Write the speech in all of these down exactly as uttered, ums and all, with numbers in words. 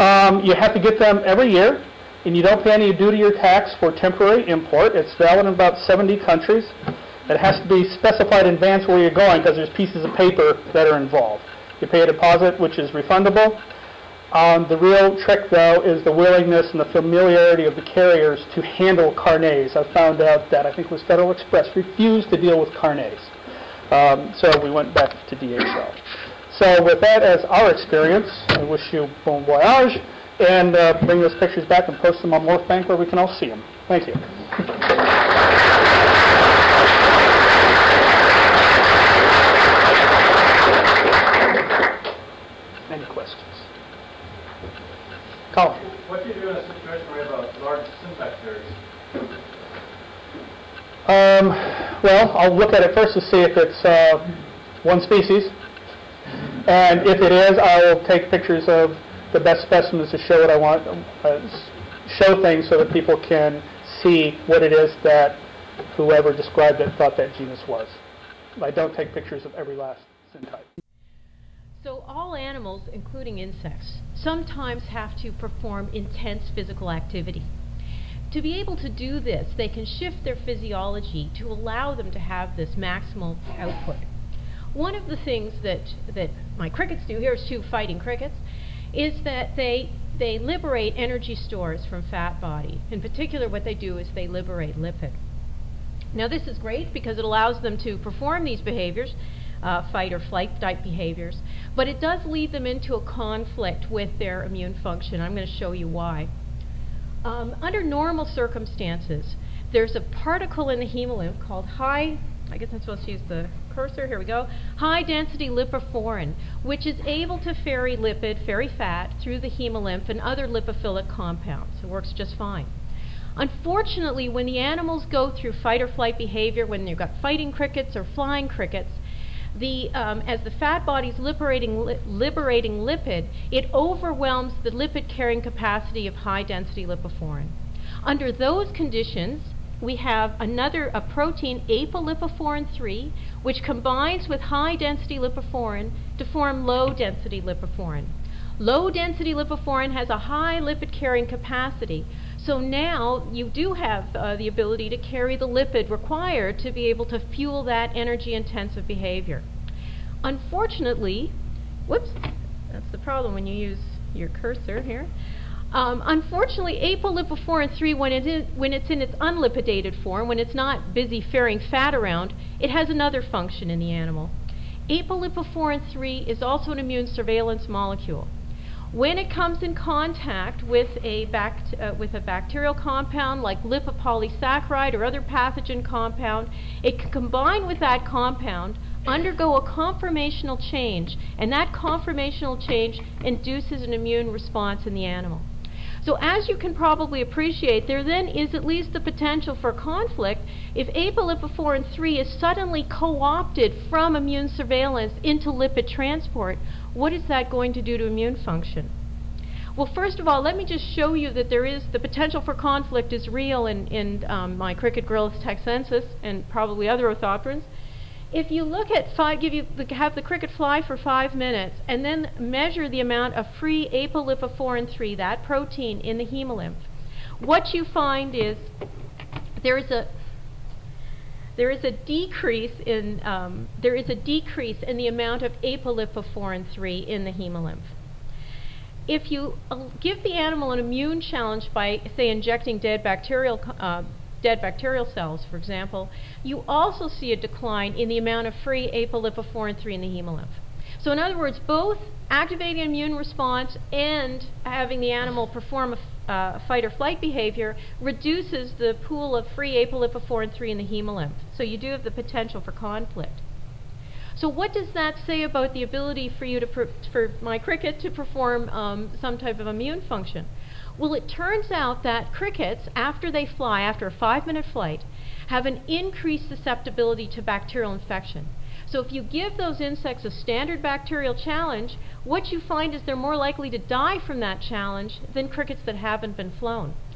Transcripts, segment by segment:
Um, you have to get them every year, and you don't pay any duty or tax for temporary import. It's valid in about seventy countries. It has to be specified in advance where you're going because there's pieces of paper that are involved. You pay a deposit, which is refundable. Um, the real trick, though, is the willingness and the familiarity of the carriers to handle carnets. I found out that, I think it was Federal Express, refused to deal with carnets. Um, so we went back to D H L. So with that as our experience, I wish you bon voyage, and uh, bring those pictures back and post them on Morphbank where we can all see them. Thank you. Any questions? Colin. What do you do in a situation where you have a large syntax series? Um, well, I'll look at it first to see if it's uh, one species. And if it is, I will take pictures of the best specimens to show what I want, uh, show things so that people can see what it is that whoever described it thought that genus was. I don't take pictures of every last syntype. So all animals, including insects, sometimes have to perform intense physical activity. To be able to do this, they can shift their physiology to allow them to have this maximal output. One of the things that, that my crickets do, here's two fighting crickets, is that they, they liberate energy stores from fat body. In particular, what they do is they liberate lipid. Now this is great because it allows them to perform these behaviors, uh, fight or flight type behaviors, but it does lead them into a conflict with their immune function. I'm going to show you why. Um, under normal circumstances, there's a particle in the hemolymph called high, I guess I'm supposed to use the cursor, here we go, high density lipophorin, which is able to ferry lipid, ferry fat, through the hemolymph and other lipophilic compounds. It works just fine. Unfortunately, when the animals go through fight or flight behavior, when you've got fighting crickets or flying crickets, the, um, as the fat body's liberating, li liberating lipid, it overwhelms the lipid carrying capacity of high density lipophorin. Under those conditions, we have another a protein, apolipophorin three, which combines with high density lipophorin to form low density lipophorin. Low density lipophorin has a high lipid carrying capacity, so now you do have uh, the ability to carry the lipid required to be able to fuel that energy intensive behavior. Unfortunately, whoops, that's the problem when you use your cursor here. Um, unfortunately, apolipophorin three, when, it is, when it's in its unlipidated form, when it's not busy ferrying fat around, it has another function in the animal. Apolipophorin three is also an immune surveillance molecule. When it comes in contact with a, bact uh, with a bacterial compound like lipopolysaccharide or other pathogen compound, it can combine with that compound, undergo a conformational change, and that conformational change induces an immune response in the animal. So as you can probably appreciate, there then is at least the potential for conflict if apolipophorin three is suddenly co-opted from immune surveillance into lipid transport. What is that going to do to immune function? Well, first of all, let me just show you that there is the potential for conflict is real in, in um, my cricket Gryllus texensis and probably other orthopterans. If you look at five, give you the, have the cricket fly for five minutes and then measure the amount of free apolipophorin three, that protein, in the hemolymph, what you find is there is a there is a decrease in um, there is a decrease in the amount of apolipophorin three in the hemolymph. If you uh, give the animal an immune challenge by, say, injecting dead bacterial uh, dead bacterial cells, for example, you also see a decline in the amount of free apolipophorin three in the hemolymph. So in other words, both activating an immune response and having the animal perform a uh, fight or flight behavior reduces the pool of free apolipophorin three in the hemolymph. So you do have the potential for conflict. So what does that say about the ability for you to, per for my cricket to perform um, some type of immune function? Well, it turns out that crickets, after they fly, after a five-minute flight, have an increased susceptibility to bacterial infection. So if you give those insects a standard bacterial challenge, what you find is they're more likely to die from that challenge than crickets that haven't been flown.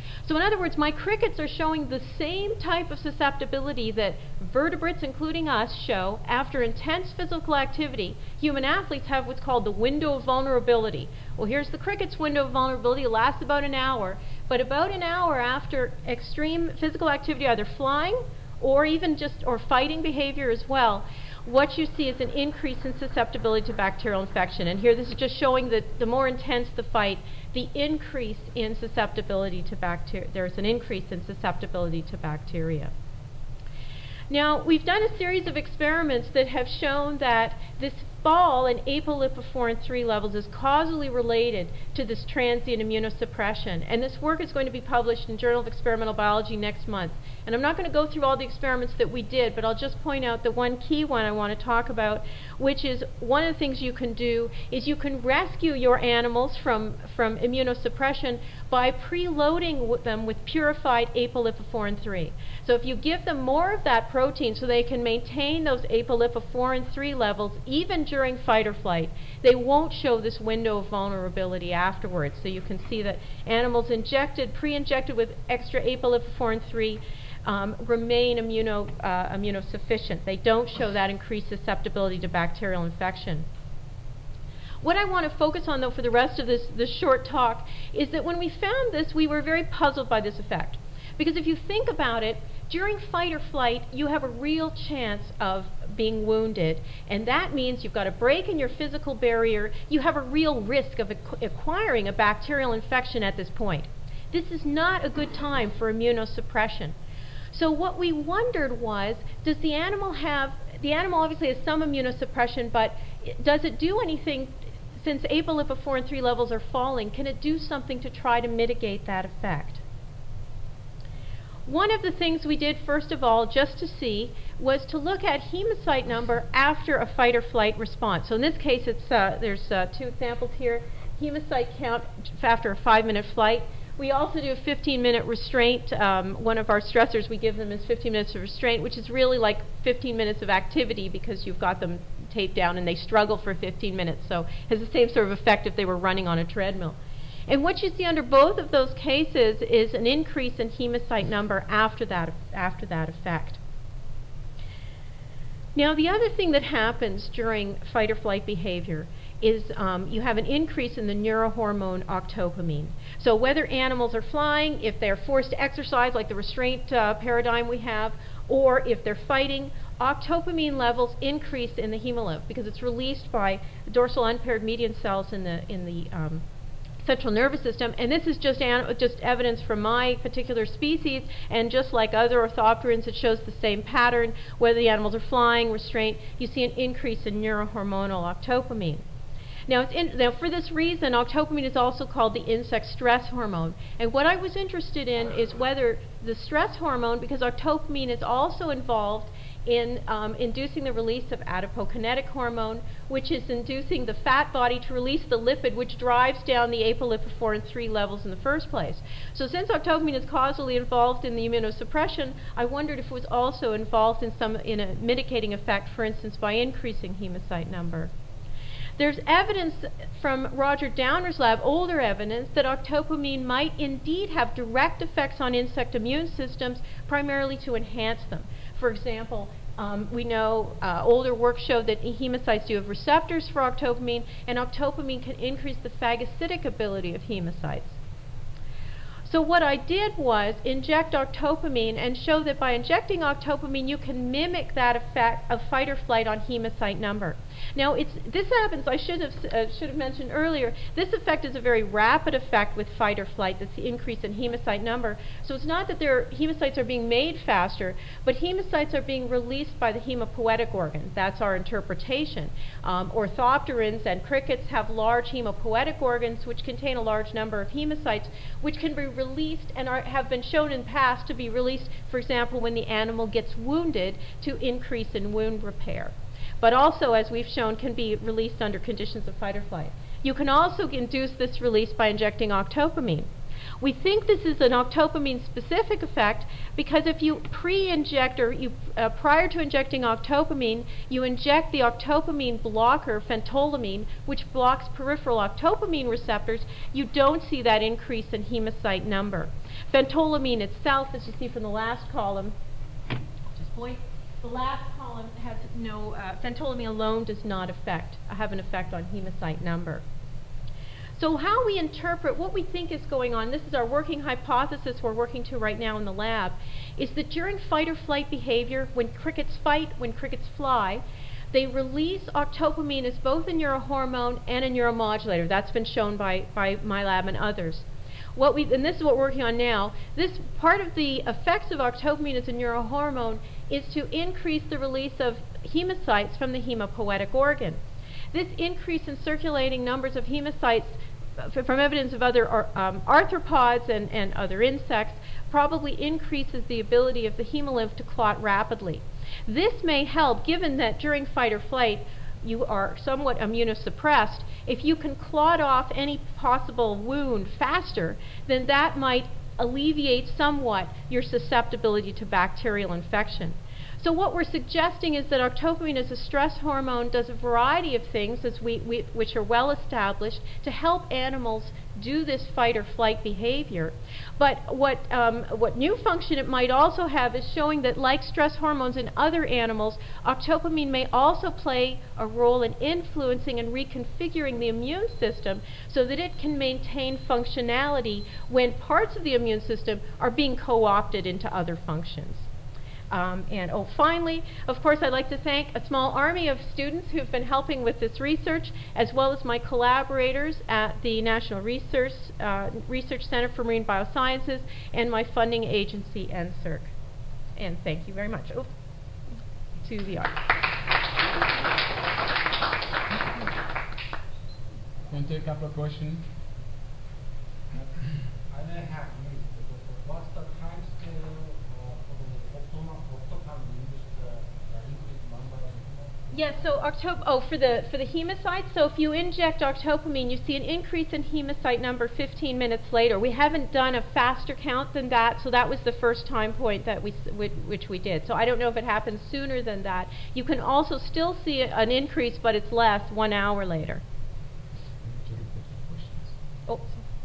So in other words, my crickets are showing the same type of susceptibility that vertebrates, including us, show after intense physical activity. Human athletes have what's called the window of vulnerability. Well, here's the cricket's window of vulnerability. It lasts about an hour. But about an hour after extreme physical activity, either flying or even just or fighting behavior as well, what you see is an increase in susceptibility to bacterial infection. And here this is just showing that the more intense the fight, the increase in susceptibility to bacteria. There's an increase in susceptibility to bacteria. Now, we've done a series of experiments that have shown that this fall in apolipoforin three levels is causally related to this transient immunosuppression. And this work is going to be published in Journal of Experimental Biology next month. And I'm not going to go through all the experiments that we did, but I'll just point out the one key one I want to talk about, which is one of the things you can do is you can rescue your animals from, from immunosuppression by preloading with them with purified apolipoforin three. So if you give them more of that protein so they can maintain those apolipoforin three levels even during fight or flight, they won't show this window of vulnerability afterwards. So you can see that animals injected, pre-injected with extra apolipoforin three um, remain immuno, uh, immunosufficient. They don't show that increased susceptibility to bacterial infection. What I want to focus on, though, for the rest of this, this short talk is that when we found this, we were very puzzled by this effect. Because if you think about it, during fight or flight, you have a real chance of being wounded. And that means you've got a break in your physical barrier. You have a real risk of ac- acquiring a bacterial infection at this point. This is not a good time for immunosuppression. So what we wondered was, does the animal have, the animal obviously has some immunosuppression, but does it do anything, since apolipoforin three levels are falling, can it do something to try to mitigate that effect? One of the things we did, first of all, just to see, was to look at hemocyte number after a fight or flight response. So in this case, it's uh, there's uh, two examples here. Hemocyte count after a five-minute flight. We also do a fifteen-minute restraint. Um, one of our stressors we give them is fifteen minutes of restraint, which is really like fifteen minutes of activity because you've got them taped down and they struggle for fifteen minutes. So it has the same sort of effect if they were running on a treadmill. And what you see under both of those cases is an increase in hemocyte number after that, after that effect. Now, the other thing that happens during fight or flight behavior is um, you have an increase in the neurohormone octopamine. So whether animals are flying, if they're forced to exercise, like the restraint uh, paradigm we have, or if they're fighting, octopamine levels increase in the hemolymph because it's released by dorsal unpaired median cells in the in the um, central nervous system, and this is just an, just evidence from my particular species, and just like other orthopterans, it shows the same pattern. Whether the animals are flying, restraint, you see an increase in neurohormonal octopamine. Now, it's in, now, for this reason, octopamine is also called the insect stress hormone. And what I was interested in is whether the stress hormone, because octopamine is also involved in um, inducing the release of adipokinetic hormone, which is inducing the fat body to release the lipid which drives down the apolipoforin three levels in the first place. So since octopamine is causally involved in the immunosuppression, I wondered if it was also involved in some in a mitigating effect, for instance, by increasing hemocyte number. There's evidence from Roger Downer's lab, older evidence, that octopamine might indeed have direct effects on insect immune systems, primarily to enhance them. For example, um, we know uh, older work showed that hemocytes do have receptors for octopamine, and octopamine can increase the phagocytic ability of hemocytes. So what I did was inject octopamine and show that by injecting octopamine you can mimic that effect of fight or flight on hemocyte number. Now, it's, this happens, I should have, uh, should have mentioned earlier, this effect is a very rapid effect with fight or flight, that's the increase in hemocyte number. So it's not that their hemocytes are being made faster, but hemocytes are being released by the hemopoietic organ. That's our interpretation. Um, orthopterans and crickets have large hemopoietic organs which contain a large number of hemocytes, which can be released and are, have been shown in the past to be released, for example, when the animal gets wounded, to increase in wound repair. But also, as we've shown, can be released under conditions of fight or flight. You can also induce this release by injecting octopamine. We think this is an octopamine-specific effect because if you pre-inject or you, uh, prior to injecting octopamine, you inject the octopamine blocker, phentolamine, which blocks peripheral octopamine receptors, you don't see that increase in hemocyte number. Phentolamine itself, as you see from the last column, just point, the last column has no, uh, phentolamine alone does not affect, have an effect on hemocyte number. So how we interpret what we think is going on, this is our working hypothesis we're working to right now in the lab, is that during fight or flight behavior, when crickets fight, when crickets fly, they release octopamine as both a neurohormone and a neuromodulator. That's been shown by, by my lab and others. What we, and this is what we're working on now, this part of the effects of octopamine as a neurohormone is to increase the release of hemocytes from the hemopoietic organ. This increase in circulating numbers of hemocytes from evidence of other um, arthropods and, and other insects probably increases the ability of the hemolymph to clot rapidly. This may help, given that during fight or flight you are somewhat immunosuppressed. If you can clot off any possible wound faster, then that might alleviate somewhat your susceptibility to bacterial infection. So what we're suggesting is that octopamine as a stress hormone does a variety of things as we, we, which are well established to help animals do this fight or flight behavior. But what, um, what new function it might also have is showing that like stress hormones in other animals, octopamine may also play a role in influencing and reconfiguring the immune system so that it can maintain functionality when parts of the immune system are being co-opted into other functions. Um, and oh, finally, of course, I'd like to thank a small army of students who've been helping with this research, as well as my collaborators at the National Research, uh, Research Center for Marine Biosciences and my funding agency, N S E R C. And thank you very much. Oh, to the audience. Can take a couple of questions? I may have missed it, but what's the time scale uh, for the optimal octopamine used uh, uh, increased number of hemocytes? Yes, so octop oh for the for the hemocytes. So if you inject octopamine, you see an increase in hemocyte number fifteen minutes later. We haven't done a faster count than that, so that was the first time point that we which we did. So I don't know if it happens sooner than that. You can also still see an increase, but it's less one hour later. Oh.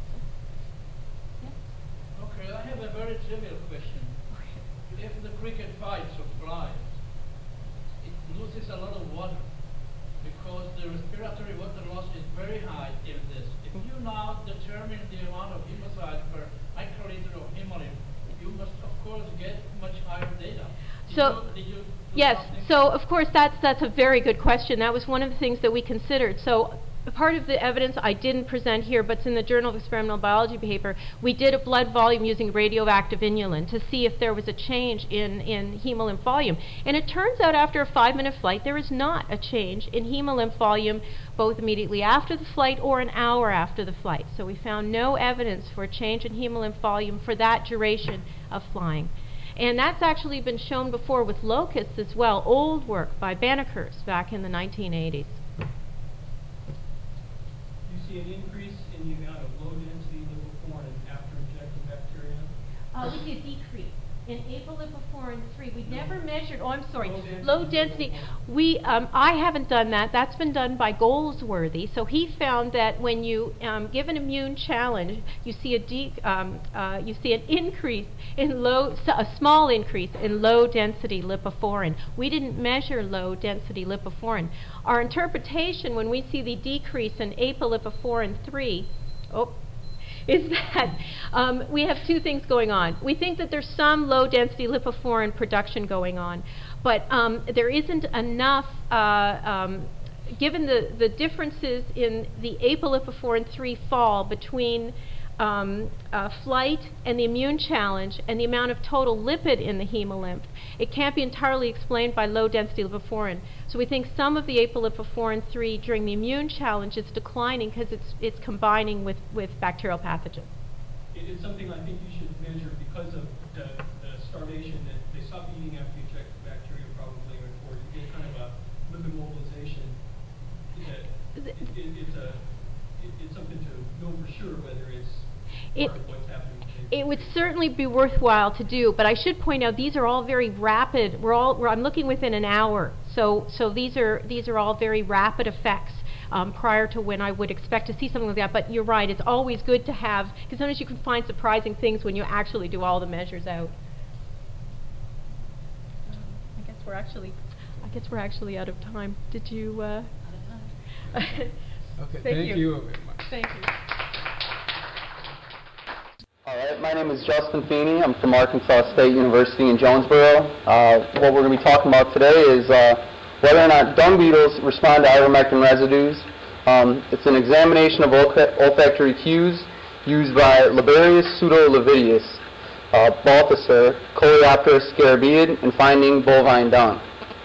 Okay, I have a very trivial question. If the cricket fights or flies, it loses a lot of water because the respiratory water loss is very high in this. If you now determine the amount of hemocytes per microliter of hemolymph, you must of course get much higher data. Did So, you, did you do yes, something? so of course that's, that's a very good question. That was one of the things that we considered. So part of the evidence I didn't present here, but it's in the Journal of Experimental Biology paper, we did a blood volume using radioactive inulin to see if there was a change in, in hemolymph volume. And it turns out after a five-minute flight, there is not a change in hemolymph volume both immediately after the flight or an hour after the flight. So we found no evidence for a change in hemolymph volume for that duration of flying. And that's actually been shown before with locusts as well, old work by Banneker's back in the nineteen eighties. See an increase in the amount of low-density lipophorin after injecting bacteria? Uh, we see a decrease in apolipophorin three. We No. never measured, oh, I'm sorry, Low density low density. lipophorin. We, um, I haven't done that. That's been done by Goldsworthy. So he found that when you um, give an immune challenge, you see a de um, uh, you see an increase in low, so a small increase in low-density lipophorin. We didn't measure low-density lipophorin. Our interpretation, when we see the decrease in apolipophorin three, oh. is that um, we have two things going on. We think that there's some low-density lipophorin production going on, but um, there isn't enough, uh, um, given the, the differences in the apolipophorin three fall between um, uh, flight and the immune challenge and the amount of total lipid in the hemolymph. It can't be entirely explained by low-density lipophorin. So we think some of the apolipophorin three during the immune challenge is declining because it's, it's combining with, with bacterial pathogens. It is something I think you should measure because of the, the starvation that they stop eating after you inject the bacteria probably, or you get kind of a lipid mobilization. That it, it, it's, a, it, it's something to know for sure whether it's It- part of what's happening. It would certainly be worthwhile to do, but I should point out these are all very rapid. We're all we're, I'm looking within an hour, so so these are these are all very rapid effects um, prior to when I would expect to see something like that. But you're right; it's always good to have, because sometimes you can find surprising things when you actually do all the measures out. Um, I guess we're actually I guess we're actually out of time. Did you? Uh, Okay, Thank thank you. you very much. Thank you. All right, my name is Justin Feeney. I'm from Arkansas State University in Jonesboro. Uh, what we're going to be talking about today is uh, whether or not dung beetles respond to ivermectin residues. Um, it's an examination of olfa- olfactory cues used by Liberius pseudo-lividius, uh, Balthasar, Coleoptera scarabeid, in finding bovine dung.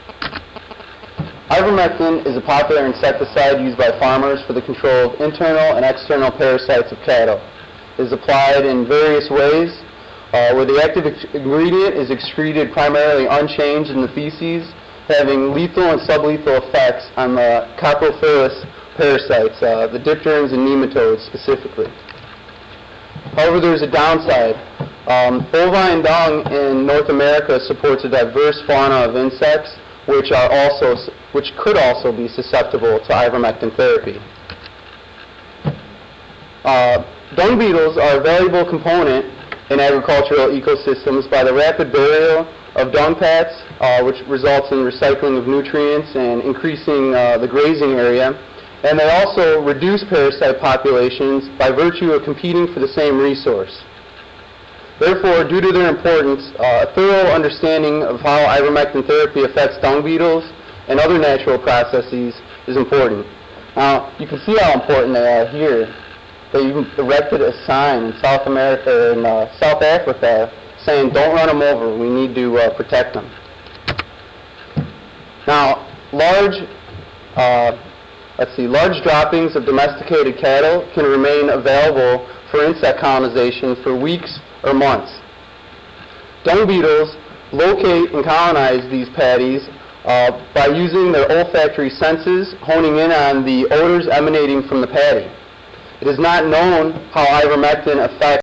Ivermectin is a popular insecticide used by farmers for the control of internal and external parasites of cattle. It is applied in various ways, uh, where the active ex- ingredient is excreted primarily unchanged in the feces, having lethal and sublethal effects on the Coprophilus parasites, uh, the dipterans and nematodes specifically. However, there's a downside. Um, bovine dung in North America supports a diverse fauna of insects, which are also which could also be susceptible to ivermectin therapy. Uh, dung beetles are a valuable component in agricultural ecosystems by the rapid burial of dung pats, uh, which results in recycling of nutrients and increasing uh, the grazing area. And they also reduce parasite populations by virtue of competing for the same resource. Therefore, due to their importance, uh, a thorough understanding of how ivermectin therapy affects dung beetles and other natural processes is important. Now, you can see how important they are here. They even erected a sign in South America and uh, South Africa saying, "Don't run them over. We need to uh, protect them." Now, large, uh, let's see, large droppings of domesticated cattle can remain available for insect colonization for weeks or months. Dung beetles locate and colonize these patties uh, by using their olfactory senses, honing in on the odors emanating from the patty. It is not known how ivermectin affects